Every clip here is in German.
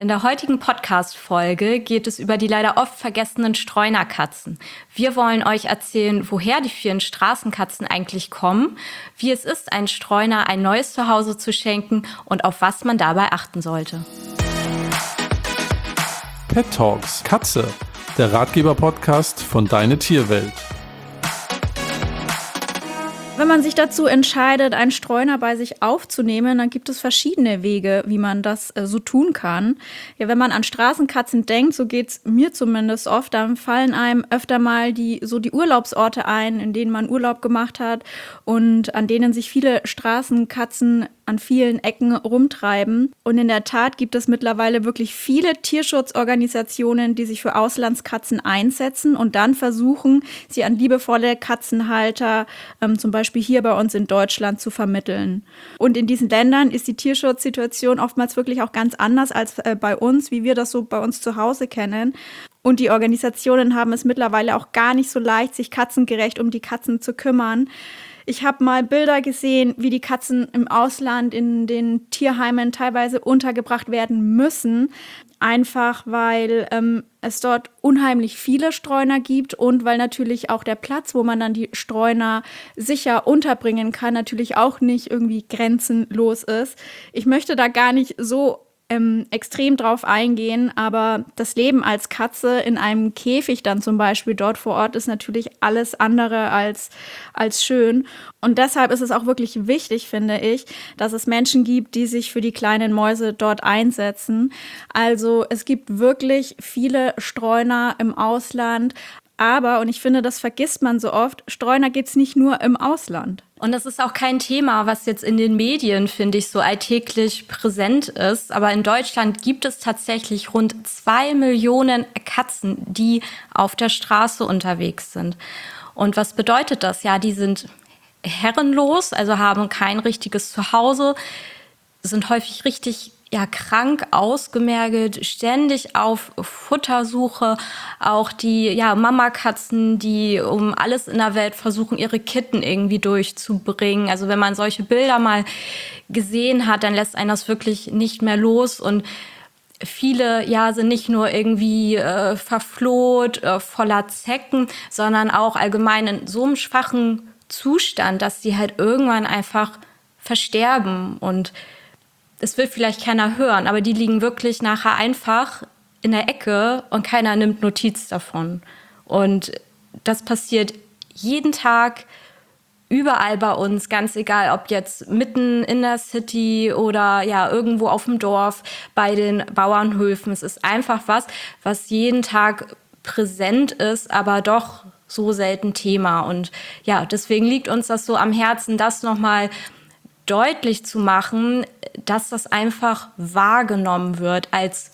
In der heutigen Podcast-Folge geht es über die leider oft vergessenen Streunerkatzen. Wir wollen euch erzählen, woher die vielen Straßenkatzen eigentlich kommen, wie es ist, einen Streuner ein neues Zuhause zu schenken und auf was man dabei achten sollte. Pet Talks Katze, der Ratgeber-Podcast von Deine Tierwelt. Wenn man sich dazu entscheidet, einen Streuner bei sich aufzunehmen, dann gibt es verschiedene Wege, wie man das so tun kann. Ja, wenn man an Straßenkatzen denkt, so geht's mir zumindest oft, dann fallen einem öfter mal die Urlaubsorte ein, in denen man Urlaub gemacht hat und an denen sich viele Straßenkatzen an vielen Ecken rumtreiben. Und in der Tat gibt es mittlerweile wirklich viele Tierschutzorganisationen, die sich für Auslandskatzen einsetzen und dann versuchen, sie an liebevolle Katzenhalter, zum Beispiel hier bei uns in Deutschland, zu vermitteln. Und in diesen Ländern ist die Tierschutzsituation oftmals wirklich auch ganz anders als bei uns, wie wir das so bei uns zu Hause kennen. Und die Organisationen haben es mittlerweile auch gar nicht so leicht, sich katzengerecht um die Katzen zu kümmern. Ich habe mal Bilder gesehen, wie die Katzen im Ausland in den Tierheimen teilweise untergebracht werden müssen, einfach weil es dort unheimlich viele Streuner gibt und weil natürlich auch der Platz, wo man dann die Streuner sicher unterbringen kann, natürlich auch nicht irgendwie grenzenlos ist. Ich möchte da gar nicht so extrem drauf eingehen, aber das Leben als Katze in einem Käfig dann zum Beispiel dort vor Ort ist natürlich alles andere als schön. Und deshalb ist es auch wirklich wichtig, finde ich, dass es Menschen gibt, die sich für die kleinen Mäuse dort einsetzen. Also es gibt wirklich viele Streuner im Ausland. Aber, und ich finde, das vergisst man so oft, Streuner gibt es nicht nur im Ausland. Und das ist auch kein Thema, was jetzt in den Medien, finde ich, so alltäglich präsent ist. Aber in Deutschland gibt es tatsächlich rund 2 Millionen Katzen, die auf der Straße unterwegs sind. Und was bedeutet das? Ja, die sind herrenlos, also haben kein richtiges Zuhause, sind häufig richtig krank, ausgemergelt, ständig auf Futtersuche. Auch die Mamakatzen, die um alles in der Welt versuchen, ihre Kitten irgendwie durchzubringen. Also wenn man solche Bilder mal gesehen hat, dann lässt einen das wirklich nicht mehr los. Und viele sind nicht nur irgendwie verfloht, voller Zecken, sondern auch allgemein in so einem schwachen Zustand, dass die halt irgendwann einfach versterben. Und das will vielleicht keiner hören, aber die liegen wirklich nachher einfach in der Ecke und keiner nimmt Notiz davon. Und das passiert jeden Tag überall bei uns, ganz egal, ob jetzt mitten in der City oder irgendwo auf dem Dorf bei den Bauernhöfen. Es ist einfach was jeden Tag präsent ist, aber doch so selten Thema. Und deswegen liegt uns das so am Herzen, das nochmal deutlich zu machen, dass das einfach wahrgenommen wird als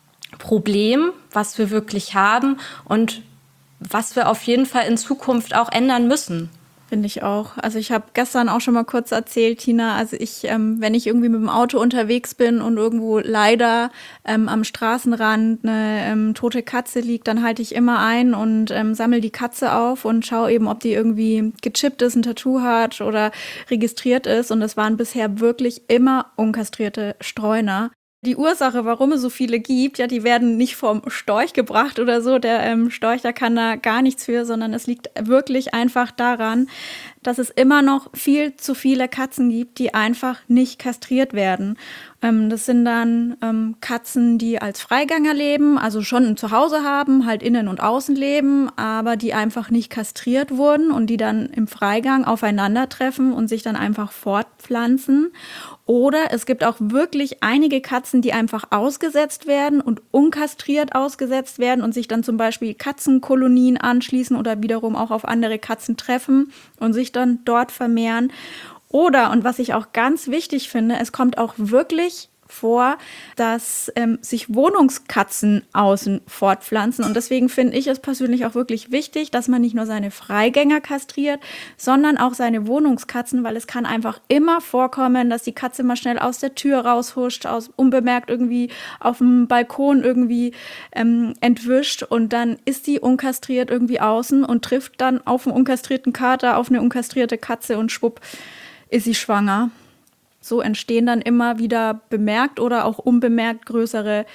Problem, was wir wirklich haben und was wir auf jeden Fall in Zukunft auch ändern müssen. Finde ich auch. Also ich habe gestern auch schon mal kurz erzählt, Tina, also wenn ich irgendwie mit dem Auto unterwegs bin und irgendwo leider am Straßenrand eine tote Katze liegt, dann halte ich immer ein und sammle die Katze auf und schaue eben, ob die irgendwie gechippt ist, ein Tattoo hat oder registriert ist. Und es waren bisher wirklich immer unkastrierte Streuner. Die Ursache, warum es so viele gibt, die werden nicht vom Storch gebracht oder so. Der Storch, da kann da gar nichts für, sondern es liegt wirklich einfach daran, dass es immer noch viel zu viele Katzen gibt, die einfach nicht kastriert werden. Das sind dann Katzen, die als Freigänger leben, also schon ein Zuhause haben, halt innen und außen leben, aber die einfach nicht kastriert wurden und die dann im Freigang aufeinandertreffen und sich dann einfach fortpflanzen. Oder es gibt auch wirklich einige Katzen, die einfach ausgesetzt werden und unkastriert ausgesetzt werden und sich dann zum Beispiel Katzenkolonien anschließen oder wiederum auch auf andere Katzen treffen und sich dann dort vermehren. Oder, und was ich auch ganz wichtig finde, es kommt auch wirklich vor, dass sich Wohnungskatzen außen fortpflanzen. Und deswegen finde ich es persönlich auch wirklich wichtig, dass man nicht nur seine Freigänger kastriert, sondern auch seine Wohnungskatzen, weil es kann einfach immer vorkommen, dass die Katze mal schnell aus der Tür raushuscht, unbemerkt irgendwie auf dem Balkon irgendwie entwischt und dann ist die unkastriert irgendwie außen und trifft dann auf einen unkastrierten Kater, auf eine unkastrierte Katze und schwupp ist sie schwanger. So entstehen dann immer wieder bemerkt oder auch unbemerkt größere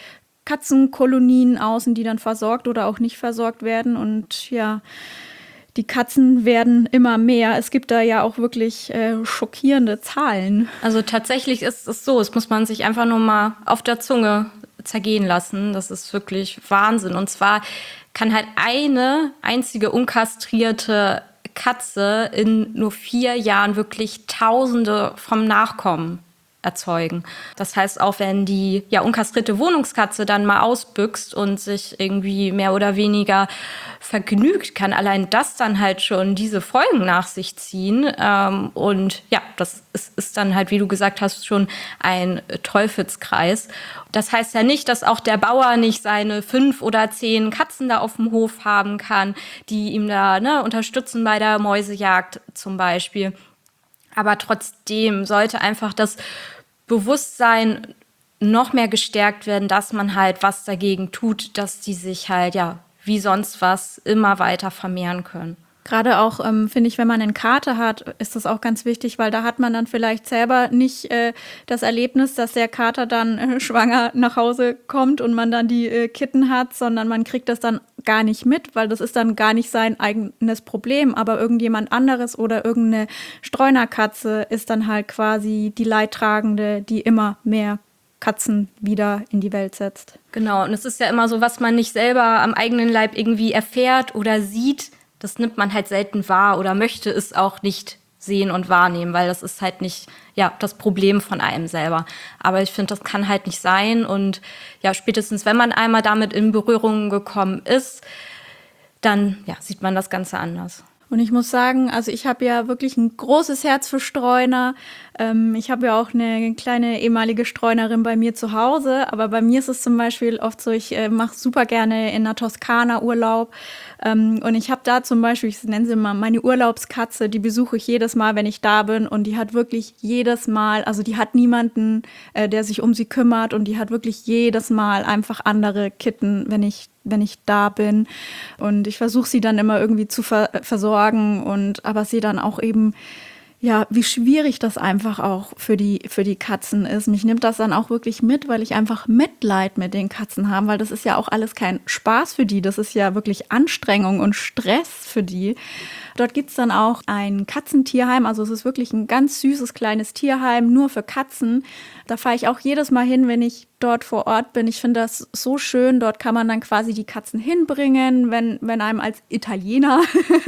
Katzenkolonien außen, die dann versorgt oder auch nicht versorgt werden. Und ja, die Katzen werden immer mehr. Es gibt da ja auch wirklich schockierende Zahlen. Also tatsächlich ist es so, es muss man sich einfach nur mal auf der Zunge zergehen lassen. Das ist wirklich Wahnsinn. Und zwar kann halt eine einzige unkastrierte Katze in nur 4 Jahren wirklich Tausende vom Nachkommen erzeugen. Das heißt, auch wenn die unkastrierte Wohnungskatze dann mal ausbüchst und sich irgendwie mehr oder weniger vergnügt, kann allein das dann halt schon diese Folgen nach sich ziehen. Und ja, das ist dann halt, wie du gesagt hast, schon ein Teufelskreis. Das heißt ja nicht, dass auch der Bauer nicht seine 5 oder 10 Katzen da auf dem Hof haben kann, die ihm da unterstützen bei der Mäusejagd zum Beispiel. Aber trotzdem sollte einfach das Bewusstsein noch mehr gestärkt werden, dass man halt was dagegen tut, dass die sich halt, wie sonst was, immer weiter vermehren können. Gerade auch, finde ich, wenn man einen Kater hat, ist das auch ganz wichtig, weil da hat man dann vielleicht selber nicht das Erlebnis, dass der Kater dann schwanger nach Hause kommt und man dann die Kitten hat, sondern man kriegt das dann gar nicht mit, weil das ist dann gar nicht sein eigenes Problem. Aber irgendjemand anderes oder irgendeine Streunerkatze ist dann halt quasi die Leidtragende, die immer mehr Katzen wieder in die Welt setzt. Genau, und es ist ja immer so, was man nicht selber am eigenen Leib irgendwie erfährt oder sieht, das nimmt man halt selten wahr oder möchte es auch nicht sehen und wahrnehmen, weil das ist halt nicht das Problem von einem selber. Aber ich finde, das kann halt nicht sein. Und spätestens, wenn man einmal damit in Berührung gekommen ist, dann sieht man das Ganze anders. Und ich muss sagen, also ich habe ja wirklich ein großes Herz für Streuner. Ich habe ja auch eine kleine ehemalige Streunerin bei mir zu Hause. Aber bei mir ist es zum Beispiel oft so, ich mache super gerne in der Toskana Urlaub. Und ich habe da zum Beispiel, ich nenne sie mal meine Urlaubskatze, die besuche ich jedes Mal, wenn ich da bin. Und die hat wirklich jedes Mal, also die hat niemanden, der sich um sie kümmert. Und die hat wirklich jedes Mal einfach andere Kitten, wenn ich da bin. Und ich versuche sie dann immer irgendwie zu versorgen. Aber sehe dann auch eben, wie schwierig das einfach auch für die Katzen ist. Mich nimmt das dann auch wirklich mit, weil ich einfach Mitleid mit den Katzen habe, weil das ist ja auch alles kein Spaß für die. Das ist ja wirklich Anstrengung und Stress für die. Dort gibt es dann auch ein Katzentierheim. Also es ist wirklich ein ganz süßes kleines Tierheim, nur für Katzen. Da fahre ich auch jedes Mal hin, wenn ich dort vor Ort bin. Ich finde das so schön. Dort kann man dann quasi die Katzen hinbringen, wenn einem als Italiener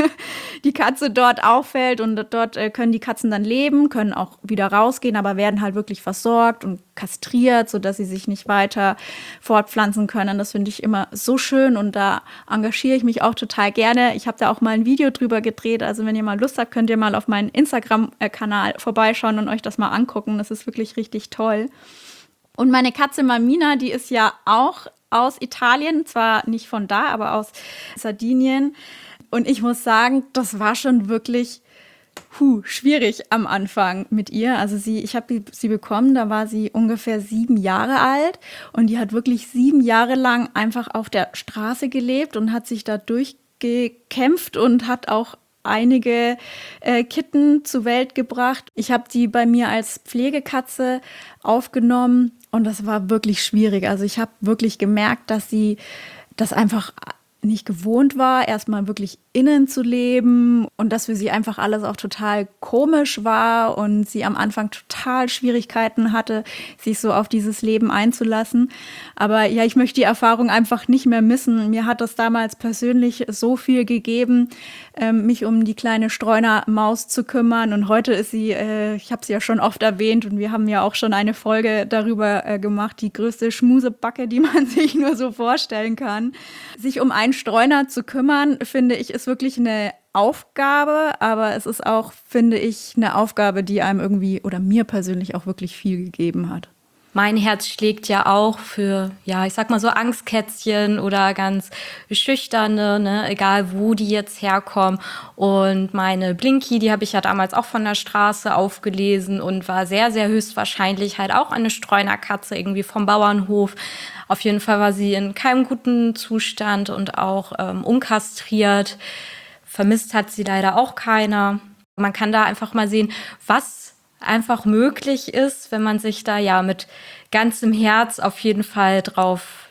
die Katze dort auffällt. Und dort können die Katzen dann leben, können auch wieder rausgehen, aber werden halt wirklich versorgt und kastriert, sodass sie sich nicht weiter fortpflanzen können. Das finde ich immer so schön und da engagiere ich mich auch total gerne. Ich habe da auch mal ein Video drüber gedreht. Also wenn ihr mal Lust habt, könnt ihr mal auf meinen Instagram-Kanal vorbeischauen und euch das mal angucken. Das ist wirklich richtig toll. Und meine Katze Mamina, die ist ja auch aus Italien, zwar nicht von da, aber aus Sardinien. Und ich muss sagen, das war schon wirklich schwierig am Anfang mit ihr. Also ich habe sie bekommen, da war sie ungefähr 7 Jahre alt und die hat wirklich 7 Jahre lang einfach auf der Straße gelebt und hat sich da durchgekämpft und hat auch einige Kitten zur Welt gebracht. Ich habe die bei mir als Pflegekatze aufgenommen und das war wirklich schwierig. Also ich habe wirklich gemerkt, dass sie das einfach nicht gewohnt war, erstmal wirklich innen zu leben und dass für sie einfach alles auch total komisch war und sie am Anfang total Schwierigkeiten hatte, sich so auf dieses Leben einzulassen. Aber ich möchte die Erfahrung einfach nicht mehr missen. Mir hat das damals persönlich so viel gegeben, mich um die kleine Streunermaus zu kümmern. Und heute ist sie, ich habe sie ja schon oft erwähnt und wir haben ja auch schon eine Folge darüber gemacht, die größte Schmusebacke, die man sich nur so vorstellen kann. Sich um einen Streuner zu kümmern, finde ich, ist wirklich eine Aufgabe, aber es ist auch, finde ich, eine Aufgabe, die einem irgendwie oder mir persönlich auch wirklich viel gegeben hat. Mein Herz schlägt ja auch für, ich sag mal so Angstkätzchen oder ganz schüchterne, ne, egal wo die jetzt herkommen. Und meine Blinky, die habe ich ja damals auch von der Straße aufgelesen und war sehr, sehr höchstwahrscheinlich halt auch eine Streunerkatze irgendwie vom Bauernhof. Auf jeden Fall war sie in keinem guten Zustand und auch unkastriert. Vermisst hat sie leider auch keiner. Man kann da einfach mal sehen, was einfach möglich ist, wenn man sich da mit ganzem Herz auf jeden Fall drauf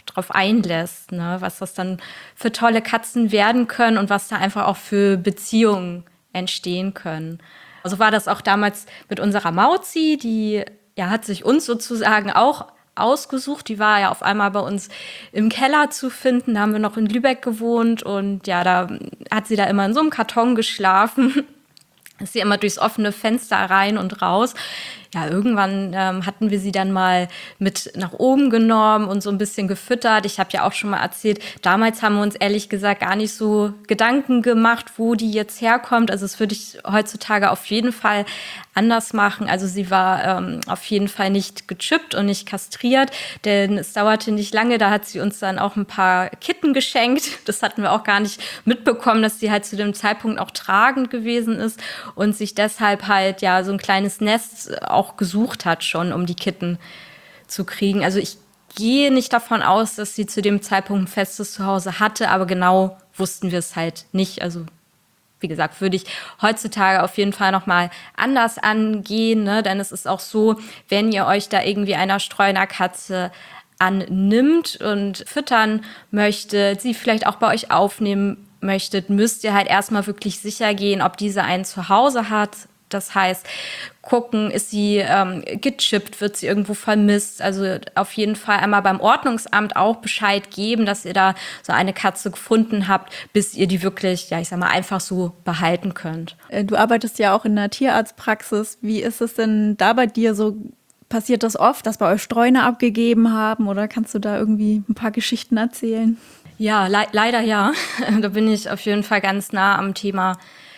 drauf einlässt, ne? Was das dann für tolle Katzen werden können und was da einfach auch für Beziehungen entstehen können. So war das auch damals mit unserer Mauzi, die hat sich uns sozusagen auch ausgesucht. Die war ja auf einmal bei uns im Keller zu finden. Da haben wir noch in Lübeck gewohnt und da hat sie da immer in so einem Karton geschlafen. Ist sie immer durchs offene Fenster rein und raus. Ja, irgendwann hatten wir sie dann mal mit nach oben genommen und so ein bisschen gefüttert. Ich habe ja auch schon mal erzählt, damals haben wir uns ehrlich gesagt gar nicht so Gedanken gemacht, wo die jetzt herkommt. Also das würde ich heutzutage auf jeden Fall anders machen. Also sie war auf jeden Fall nicht gechippt und nicht kastriert, denn es dauerte nicht lange. Da hat sie uns dann auch ein paar Kitten geschenkt. Das hatten wir auch gar nicht mitbekommen, dass sie halt zu dem Zeitpunkt auch tragend gewesen ist und sich deshalb halt so ein kleines Nest auch gesucht hat schon, um die Kitten zu kriegen. Also ich gehe nicht davon aus, dass sie zu dem Zeitpunkt ein festes Zuhause hatte, aber genau wussten wir es halt nicht. Also wie gesagt, würde ich heutzutage auf jeden Fall nochmal anders angehen, ne? Denn es ist auch so, wenn ihr euch da irgendwie einer Streunerkatze annimmt und füttern möchtet, sie vielleicht auch bei euch aufnehmen möchtet, müsst ihr halt erstmal wirklich sicher gehen, ob diese ein Zuhause hat. Das heißt, gucken, ist sie gechippt, wird sie irgendwo vermisst. Also auf jeden Fall einmal beim Ordnungsamt auch Bescheid geben, dass ihr da so eine Katze gefunden habt, bis ihr die wirklich, einfach so behalten könnt. Du arbeitest ja auch in der Tierarztpraxis. Wie ist es denn da bei dir so? Passiert das oft, dass bei euch Streuner abgegeben haben? Oder kannst du da irgendwie ein paar Geschichten erzählen? Ja, leider ja. Da bin ich auf jeden Fall ganz nah am Thema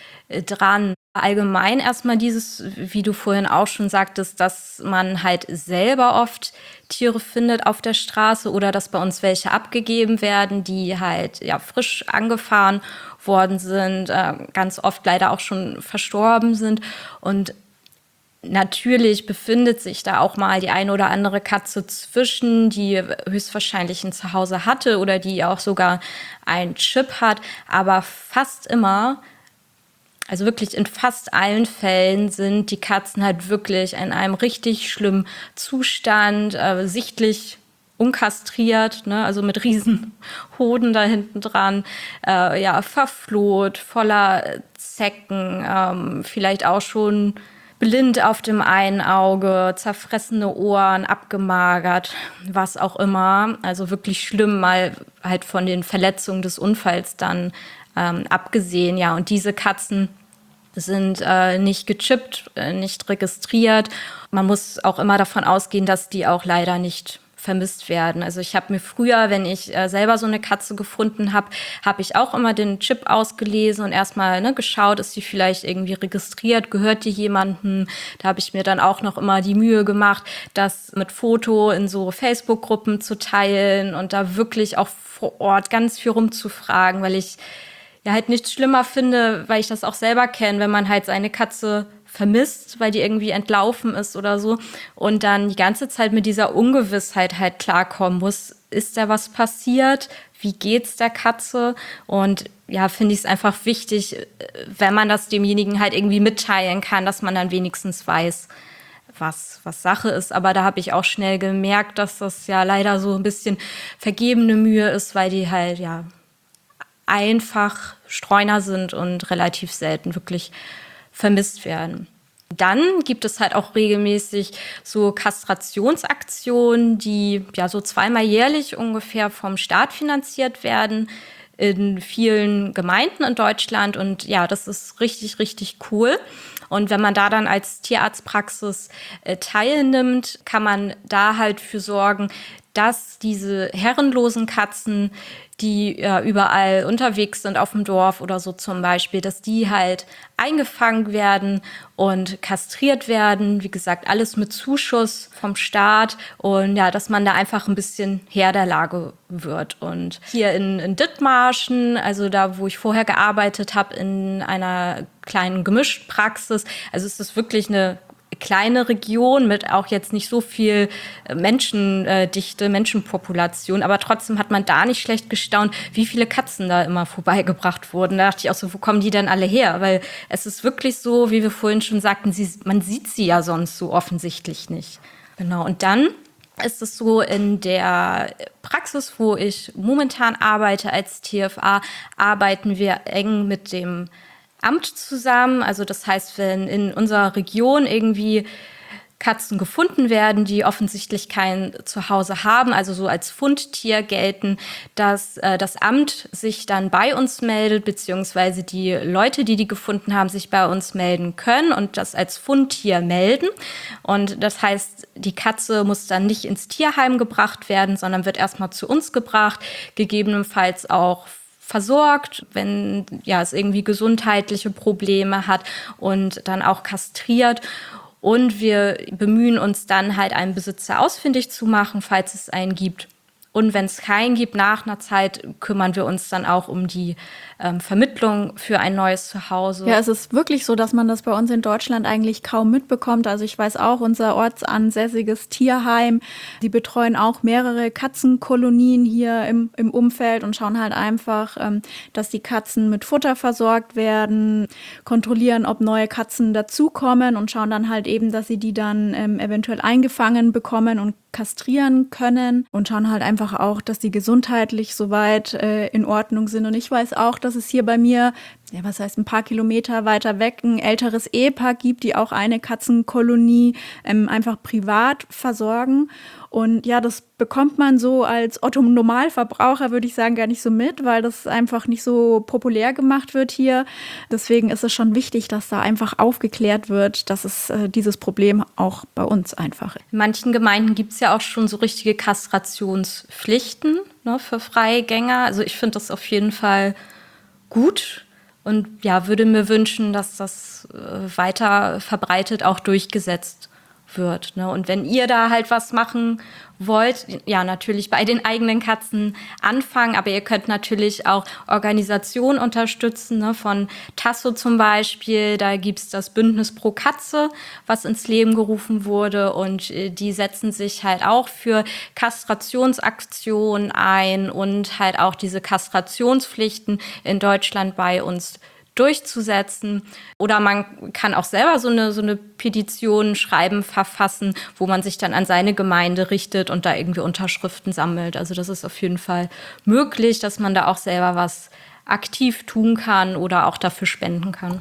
dran. Allgemein erstmal dieses, wie du vorhin auch schon sagtest, dass man halt selber oft Tiere findet auf der Straße oder dass bei uns welche abgegeben werden, die halt frisch angefahren worden sind, ganz oft leider auch schon verstorben sind. Und natürlich befindet sich da auch mal die eine oder andere Katze zwischen, die höchstwahrscheinlich ein Zuhause hatte oder die auch sogar einen Chip hat, aber fast immer, also wirklich in fast allen Fällen sind die Katzen halt wirklich in einem richtig schlimmen Zustand, sichtlich unkastriert, ne, also mit riesen Hoden da hinten dran, verfloht, voller Zecken, vielleicht auch schon blind auf dem einen Auge, zerfressene Ohren, abgemagert, was auch immer. Also wirklich schlimm, mal halt von den Verletzungen des Unfalls dann abgesehen. Ja, und diese Katzen sind nicht gechippt, nicht registriert. Man muss auch immer davon ausgehen, dass die auch leider nicht vermisst werden. Also ich habe mir früher, wenn ich selber so eine Katze gefunden habe, habe ich auch immer den Chip ausgelesen und erstmal geschaut, ist die vielleicht irgendwie registriert, gehört die jemandem. Da habe ich mir dann auch noch immer die Mühe gemacht, das mit Foto in so Facebook-Gruppen zu teilen und da wirklich auch vor Ort ganz viel rumzufragen, weil ich halt nichts schlimmer finde, weil ich das auch selber kenne, wenn man halt seine Katze vermisst, weil die irgendwie entlaufen ist oder so und dann die ganze Zeit mit dieser Ungewissheit halt klarkommen muss. Ist da was passiert? Wie geht's der Katze? Und finde ich es einfach wichtig, wenn man das demjenigen halt irgendwie mitteilen kann, dass man dann wenigstens weiß, was Sache ist. Aber da habe ich auch schnell gemerkt, dass das leider so ein bisschen vergebene Mühe ist, weil die halt einfach Streuner sind und relativ selten wirklich vermisst werden. Dann gibt es halt auch regelmäßig so Kastrationsaktionen, die so zweimal jährlich ungefähr vom Staat finanziert werden in vielen Gemeinden in Deutschland. Und das ist richtig, richtig cool. Und wenn man da dann als Tierarztpraxis teilnimmt, kann man da halt für sorgen, dass diese herrenlosen Katzen, die überall unterwegs sind auf dem Dorf oder so zum Beispiel, dass die halt eingefangen werden und kastriert werden. Wie gesagt, alles mit Zuschuss vom Staat und dass man da einfach ein bisschen Herr der Lage wird. Und hier in Dithmarschen, also da, wo ich vorher gearbeitet habe, in einer kleinen Gemischtpraxis, also ist das wirklich eine kleine Region mit auch jetzt nicht so viel Menschenpopulation, aber trotzdem hat man da nicht schlecht gestaunt, wie viele Katzen da immer vorbeigebracht wurden. Da dachte ich auch so, wo kommen die denn alle her? Weil es ist wirklich so, wie wir vorhin schon sagten, man sieht sie ja sonst so offensichtlich nicht. Genau, und dann ist es so, in der Praxis, wo ich momentan arbeite als TFA, arbeiten wir eng mit dem Amt zusammen. Also das heißt, wenn in unserer Region irgendwie Katzen gefunden werden, die offensichtlich kein Zuhause haben, also so als Fundtier gelten, dass das Amt sich dann bei uns meldet, beziehungsweise die Leute, die gefunden haben, sich bei uns melden können und das als Fundtier melden. Und das heißt, die Katze muss dann nicht ins Tierheim gebracht werden, sondern wird erstmal zu uns gebracht, gegebenenfalls auch versorgt, wenn es irgendwie gesundheitliche Probleme hat und dann auch kastriert. Und wir bemühen uns dann halt, einen Besitzer ausfindig zu machen, falls es einen gibt. Und wenn es keinen gibt, nach einer Zeit kümmern wir uns dann auch um die Vermittlung für ein neues Zuhause. Ja, es ist wirklich so, dass man das bei uns in Deutschland eigentlich kaum mitbekommt. Also ich weiß auch, unser ortsansässiges Tierheim, die betreuen auch mehrere Katzenkolonien hier im Umfeld und schauen halt einfach, dass die Katzen mit Futter versorgt werden, kontrollieren, ob neue Katzen dazukommen und schauen dann halt eben, dass sie die dann eventuell eingefangen bekommen und kastrieren können und schauen halt einfach auch, dass die gesundheitlich soweit in Ordnung sind. Und ich weiß auch, dass es hier bei mir, ein paar Kilometer weiter weg, ein älteres Ehepaar gibt, die auch eine Katzenkolonie einfach privat versorgen. Und ja, das bekommt man so als Otto-Normalverbraucher, würde ich sagen, gar nicht so mit, weil das einfach nicht so populär gemacht wird hier. Deswegen ist es schon wichtig, dass da einfach aufgeklärt wird, dass es dieses Problem auch bei uns einfach ist. In manchen Gemeinden gibt es ja auch schon so richtige Kastrationspflichten, ne, für Freigänger. Also ich finde das auf jeden Fall gut und ja, würde mir wünschen, dass das weiter verbreitet auch durchgesetzt wird. Ne? Und wenn ihr da halt was machen wollt, ja, natürlich bei den eigenen Katzen anfangen, aber ihr könnt natürlich auch Organisationen unterstützen, ne? Von Tasso zum Beispiel, da gibt's das Bündnis pro Katze, was ins Leben gerufen wurde und die setzen sich halt auch für Kastrationsaktionen ein und halt auch diese Kastrationspflichten in Deutschland bei uns durchzusetzen. Oder man kann auch selber so eine Petition schreiben, verfassen, wo man sich dann an seine Gemeinde richtet und da irgendwie Unterschriften sammelt. Also das ist auf jeden Fall möglich, dass man da auch selber was aktiv tun kann oder auch dafür spenden kann.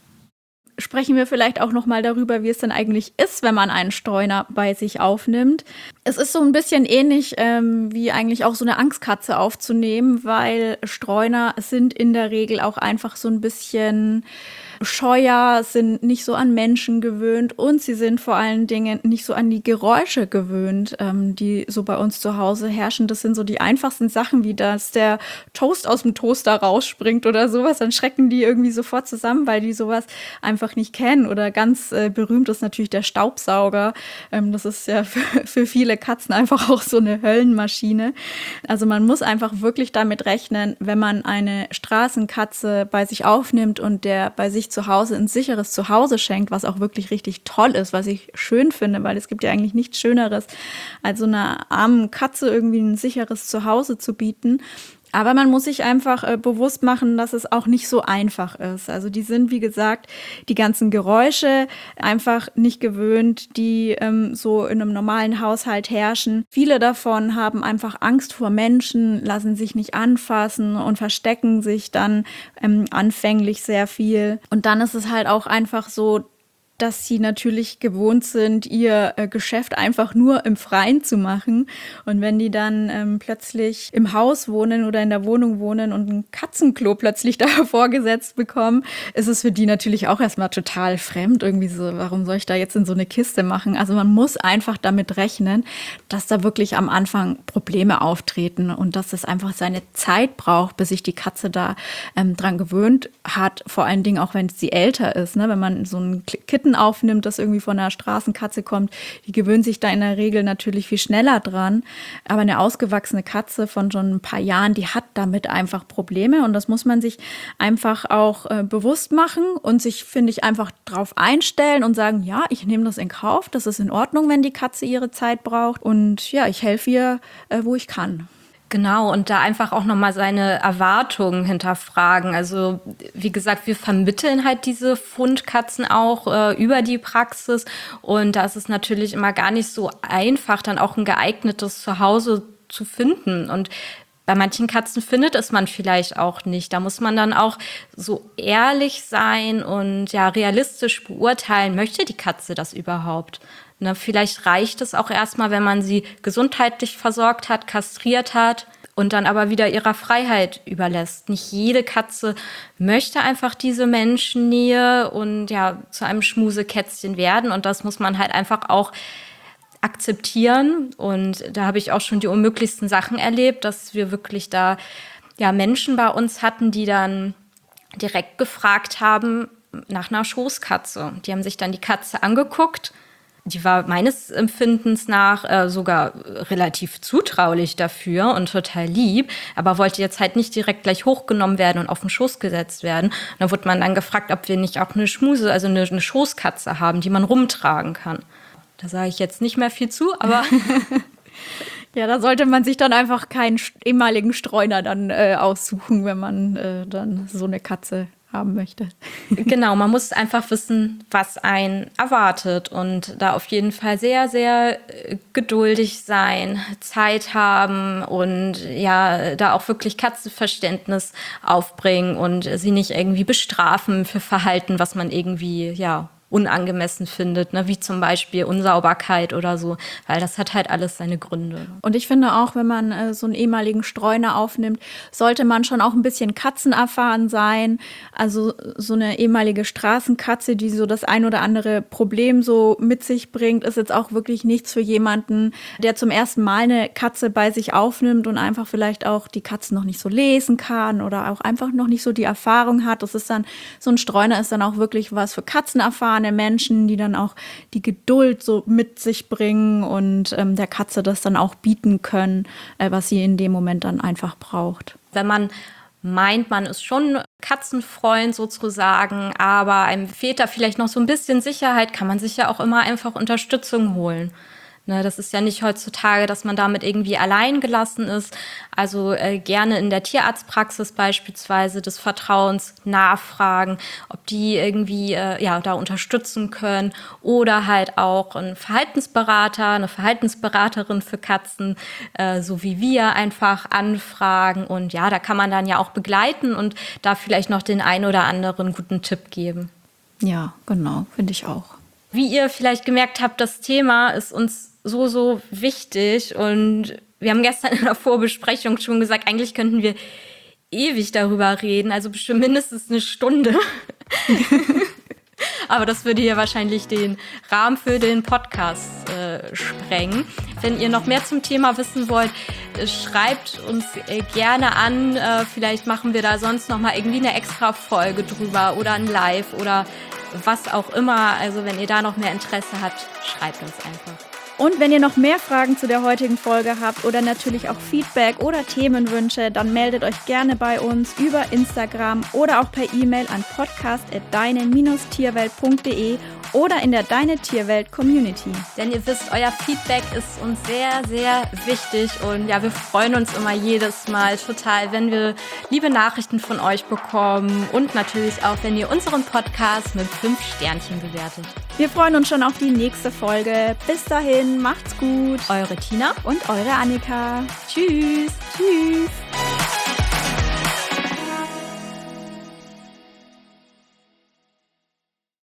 Sprechen wir vielleicht auch noch mal darüber, wie es denn eigentlich ist, wenn man einen Streuner bei sich aufnimmt. Es ist so ein bisschen ähnlich wie eigentlich auch so eine Angstkatze aufzunehmen, weil Streuner sind in der Regel auch einfach so ein bisschen scheuer, sind nicht so an Menschen gewöhnt und sie sind vor allen Dingen nicht so an die Geräusche gewöhnt, die so bei uns zu Hause herrschen. Das sind so die einfachsten Sachen, wie dass der Toast aus dem Toaster rausspringt oder sowas. Dann schrecken die irgendwie sofort zusammen, weil die sowas einfach nicht kennen. Oder ganz berühmt ist natürlich der Staubsauger. Das ist ja für viele Katzen einfach auch so eine Höllenmaschine. Also man muss einfach wirklich damit rechnen, wenn man eine Straßenkatze bei sich aufnimmt und der bei sich zu Hause ein sicheres Zuhause schenkt, was auch wirklich richtig toll ist, was ich schön finde, weil es gibt ja eigentlich nichts Schöneres, als so einer armen Katze irgendwie ein sicheres Zuhause zu bieten. Aber man muss sich einfach bewusst machen, dass es auch nicht so einfach ist. Also die sind, wie gesagt, die ganzen Geräusche einfach nicht gewöhnt, die so in einem normalen Haushalt herrschen. Viele davon haben einfach Angst vor Menschen, lassen sich nicht anfassen und verstecken sich dann anfänglich sehr viel. Und dann ist es halt auch einfach so, dass sie natürlich gewohnt sind, ihr Geschäft einfach nur im Freien zu machen. Und wenn die dann plötzlich im Haus wohnen oder in der Wohnung wohnen und ein Katzenklo plötzlich da vorgesetzt bekommen, ist es für die natürlich auch erstmal total fremd. Irgendwie so, warum soll ich da jetzt in so eine Kiste machen? Also man muss einfach damit rechnen, dass da wirklich am Anfang Probleme auftreten und dass es einfach seine Zeit braucht, bis sich die Katze da dran gewöhnt hat. Vor allen Dingen auch, wenn sie älter ist, ne? Wenn man so ein Kitten aufnimmt, das irgendwie von einer Straßenkatze kommt, die gewöhnt sich da in der Regel natürlich viel schneller dran. Aber eine ausgewachsene Katze von schon ein paar Jahren, die hat damit einfach Probleme und das muss man sich einfach auch bewusst machen und sich, finde ich, einfach drauf einstellen und sagen, ja, ich nehme das in Kauf, das ist in Ordnung, wenn die Katze ihre Zeit braucht und ja, ich helfe ihr, wo ich kann. Genau, und da einfach auch nochmal seine Erwartungen hinterfragen. Also wie gesagt, wir vermitteln halt diese Fundkatzen auch über die Praxis. Und da ist es natürlich immer gar nicht so einfach, dann auch ein geeignetes Zuhause zu finden. Und bei manchen Katzen findet es man vielleicht auch nicht. Da muss man dann auch so ehrlich sein und ja realistisch beurteilen, möchte die Katze das überhaupt? Ne, vielleicht reicht es auch erstmal, wenn man sie gesundheitlich versorgt hat, kastriert hat und dann aber wieder ihrer Freiheit überlässt. Nicht jede Katze möchte einfach diese Menschennähe und ja zu einem Schmusekätzchen werden. Und das muss man halt einfach auch akzeptieren. Und da habe ich auch schon die unmöglichsten Sachen erlebt, dass wir wirklich da ja Menschen bei uns hatten, die dann direkt gefragt haben nach einer Schoßkatze. Die haben sich dann die Katze angeguckt. Die war meines Empfindens nach sogar relativ zutraulich dafür und total lieb, aber wollte jetzt halt nicht direkt gleich hochgenommen werden und auf den Schoß gesetzt werden. Und da wurde man dann gefragt, ob wir nicht auch eine Schmuse, also eine Schoßkatze haben, die man rumtragen kann. Da sage ich jetzt nicht mehr viel zu, aber ja, da sollte man sich dann einfach keinen ehemaligen Streuner dann aussuchen, wenn man dann so eine Katze haben möchte. Genau, man muss einfach wissen, was einen erwartet und da auf jeden Fall sehr, sehr geduldig sein, Zeit haben und ja, da auch wirklich Katzenverständnis aufbringen und sie nicht irgendwie bestrafen für Verhalten, was man irgendwie, ja, unangemessen findet, ne? Wie zum Beispiel Unsauberkeit oder so, weil das hat halt alles seine Gründe. Und ich finde auch, wenn man so einen ehemaligen Streuner aufnimmt, sollte man schon auch ein bisschen katzenerfahren sein. Also so eine ehemalige Straßenkatze, die so das ein oder andere Problem so mit sich bringt, ist jetzt auch wirklich nichts für jemanden, der zum ersten Mal eine Katze bei sich aufnimmt und einfach vielleicht auch die Katze noch nicht so lesen kann oder auch einfach noch nicht so die Erfahrung hat. Das ist dann, so ein Streuner ist dann auch wirklich was für katzenerfahrene Menschen, die dann auch die Geduld so mit sich bringen und der Katze das dann auch bieten können, was sie in dem Moment dann einfach braucht. Wenn man meint, man ist schon Katzenfreund sozusagen, aber einem fehlt da vielleicht noch so ein bisschen Sicherheit, kann man sich ja auch immer einfach Unterstützung holen. Ne, das ist ja nicht heutzutage, dass man damit irgendwie allein gelassen ist. Also gerne in der Tierarztpraxis beispielsweise des Vertrauens nachfragen, ob die irgendwie ja da unterstützen können oder halt auch ein Verhaltensberater, eine Verhaltensberaterin für Katzen, so wie wir, einfach anfragen. Und ja, da kann man dann ja auch begleiten und da vielleicht noch den ein oder anderen guten Tipp geben. Ja, genau, finde ich auch. Wie ihr vielleicht gemerkt habt, das Thema ist uns so wichtig und wir haben gestern in der Vorbesprechung schon gesagt, eigentlich könnten wir ewig darüber reden, also bestimmt mindestens eine Stunde. Aber das würde hier wahrscheinlich den Rahmen für den Podcast sprengen. Wenn ihr noch mehr zum Thema wissen wollt, schreibt uns gerne an. Vielleicht machen wir da sonst noch mal irgendwie eine extra Folge drüber oder ein Live oder was auch immer. Also wenn ihr da noch mehr Interesse habt, schreibt uns einfach. Und wenn ihr noch mehr Fragen zu der heutigen Folge habt oder natürlich auch Feedback oder Themenwünsche, dann meldet euch gerne bei uns über Instagram oder auch per E-Mail an podcast@deine-tierwelt.de oder in der Deine Tierwelt Community. Denn ihr wisst, euer Feedback ist uns sehr, sehr wichtig und ja, wir freuen uns immer jedes Mal total, wenn wir liebe Nachrichten von euch bekommen und natürlich auch, wenn ihr unseren Podcast mit 5 Sternchen bewertet. Wir freuen uns schon auf die nächste Folge. Bis dahin, macht's gut. Eure Tina und eure Annika. Tschüss. Tschüss.